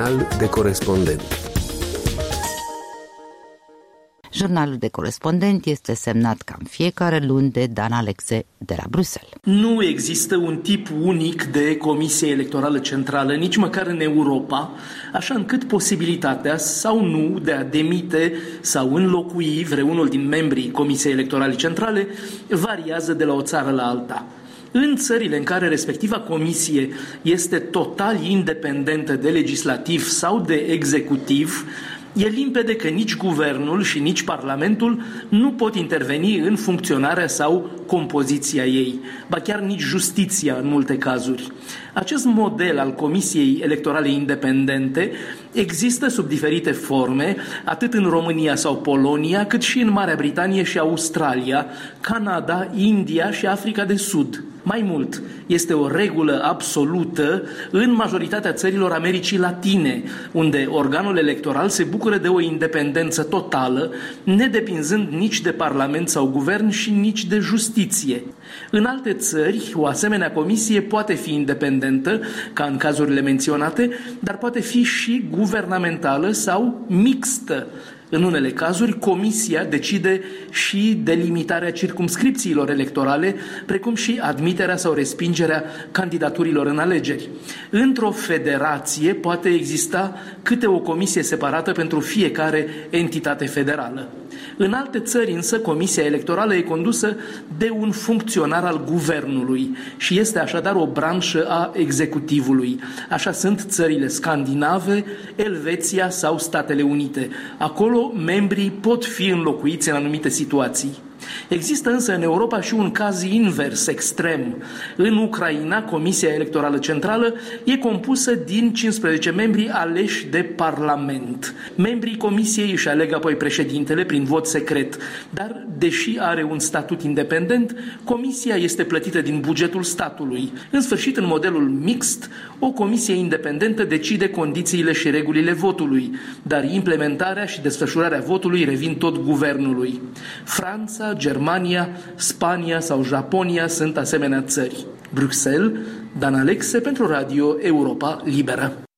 Jurnal de corespondent. Jurnalul de corespondent este semnat ca în fiecare luni de Dan Alexe de la Bruxelles. Nu există un tip unic de Comisie Electorală Centrală, nici măcar în Europa, așa încât posibilitatea sau nu de a demite sau înlocui vreunul din membrii Comisiei Electorale Centrale variază de la o țară la alta. În țările în care respectiva comisie este total independentă de legislativ sau de executiv, e limpede că nici guvernul și nici parlamentul nu pot interveni în funcționarea sau compoziția ei, ba chiar nici justiția în multe cazuri. Acest model al Comisiei Electorale Independente există sub diferite forme, atât în România sau Polonia, cât și în Marea Britanie și Australia, Canada, India și Africa de Sud. Mai mult, este o regulă absolută în majoritatea țărilor Americii Latine, unde organul electoral se bucură de o independență totală, nedepinzând nici de parlament sau guvern și nici de justiție. În alte țări, o asemenea comisie poate fi independentă, ca în cazurile menționate, dar poate fi și guvernamentală sau mixtă. În unele cazuri, comisia decide și delimitarea circumscripțiilor electorale, precum și admiterea sau respingerea candidaturilor în alegeri. Într-o federație poate exista câte o comisie separată pentru fiecare entitate federală. În alte țări însă, comisia electorală e condusă de un funcționar al guvernului și este așadar o branșă a executivului. Așa sunt țările scandinave, Elveția sau Statele Unite. Acolo membrii pot fi înlocuiți în anumite situații. Există însă în Europa și un caz invers, extrem. În Ucraina, Comisia Electorală Centrală e compusă din 15 membri aleși de Parlament. Membrii Comisiei își aleg apoi președintele prin vot secret, dar, deși are un statut independent, Comisia este plătită din bugetul statului. În sfârșit, în modelul mixt, o comisie independentă decide condițiile și regulile votului, dar implementarea și desfășurarea votului revin tot guvernului. Franța, Germania, Spania sau Japonia sunt asemenea țări. Bruxelles, Dan Alexe pentru Radio Europa Liberă.